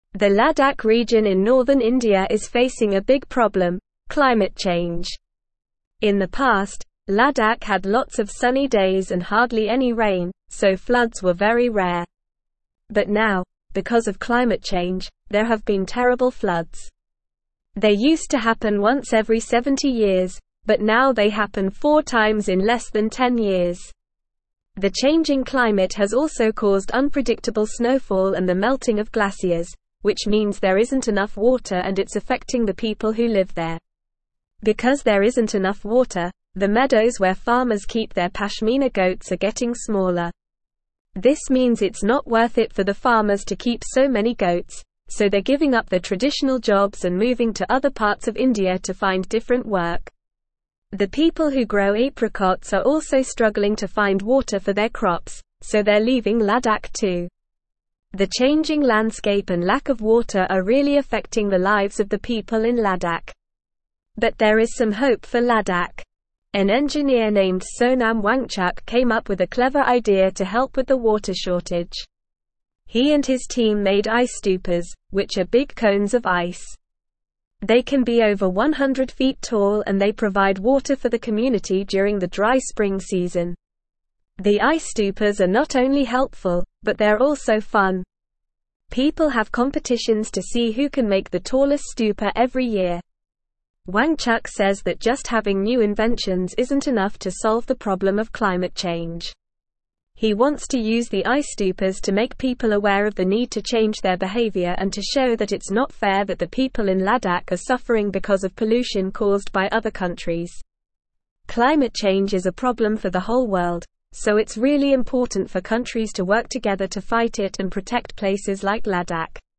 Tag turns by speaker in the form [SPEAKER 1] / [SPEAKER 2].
[SPEAKER 1] The Ladakh region in northern India is facing a big problem: climate change. In the past, Ladakh had lots of sunny days and hardly any rain, so floods were very rare. But now, because of climate change, there have been terrible floods. They used to happen once every 70 years, but now they happen 4 times in less than 10 years. The changing climate has also caused unpredictable snowfall and the melting of glaciers, which means there isn't enough water and it's affecting the people who live there. Because there isn't enough water, the meadows where farmers keep their pashmina goats are getting smaller. This means it's not worth it for the farmers to keep so many goats, so they're giving up their traditional jobs and moving to other parts of India to find different work. The people who grow apricots are also struggling to find water for their crops, so they're leaving Ladakh too. The changing landscape and lack of water are really affecting the lives of the people in Ladakh. But there is some hope for Ladakh. An engineer named Sonam Wangchuk came up with a clever idea to help with the water shortage. He and his team made ice stupas, which are big cones of ice. They can be over 100 feet tall and they provide water for the community during the dry spring season. The ice stupas are not only helpful, but they're also fun. People have competitions to see who can make the tallest stupa every year. Wangchuk says that just having new inventions isn't enough to solve the problem of climate change. He wants to use the ice stupas to make people aware of the need to change their behavior and to show that it's not fair that the people in Ladakh are suffering because of pollution caused by other countries. Climate change is a problem for the whole world, so it's really important for countries to work together to fight it and protect places like Ladakh.